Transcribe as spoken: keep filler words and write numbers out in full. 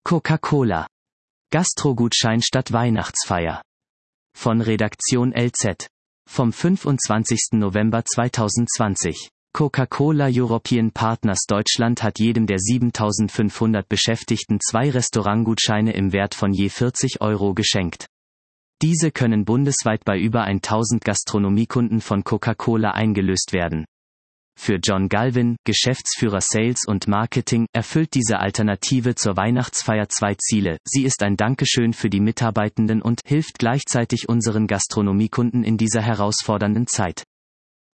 Coca-Cola. Gastrogutschein statt Weihnachtsfeier. Von Redaktion L Z. Vom fünfundzwanzigsten November zweitausendzwanzig. Coca-Cola European Partners Deutschland hat jedem der siebentausendfünfhundert Beschäftigten zwei Restaurantgutscheine im Wert von je vierzig Euro geschenkt. Diese können bundesweit bei über tausend Gastronomiekunden von Coca-Cola eingelöst werden. Für John Galvin, Geschäftsführer Sales und Marketing, erfüllt diese Alternative zur Weihnachtsfeier zwei Ziele. Sie ist ein Dankeschön für die Mitarbeitenden und hilft gleichzeitig unseren Gastronomiekunden in dieser herausfordernden Zeit.